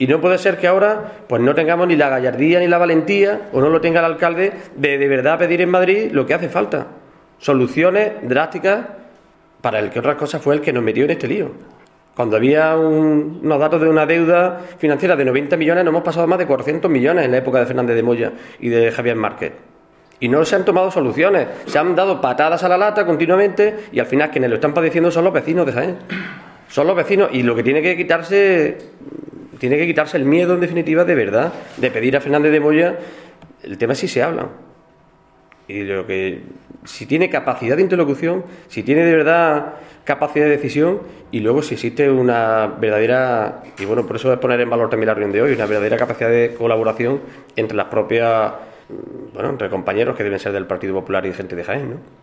Y no puede ser que ahora pues no tengamos ni la gallardía ni la valentía, o no lo tenga el alcalde, de verdad pedir en Madrid lo que hace falta. Soluciones drásticas para el que otras cosas fue el que nos metió en este lío. Cuando había unos datos de una deuda financiera de 90 millones, nos hemos pasado a más de 400 millones en la época de Fernández de Moya y de Javier Márquez. Y no se han tomado soluciones, se han dado patadas a la lata continuamente y al final quienes lo están padeciendo son los vecinos de Jaén. Son los vecinos y lo que tiene que quitarse el miedo en definitiva de verdad, de pedir a Fernández de Moya, el tema es si se hablan. Y lo que si tiene capacidad de interlocución, si tiene de verdad capacidad de decisión y luego si existe una verdadera, y bueno, por eso es poner en valor también la reunión de hoy, una verdadera capacidad de colaboración entre las propias, entre compañeros que deben ser del Partido Popular y gente de Jaén, ¿no?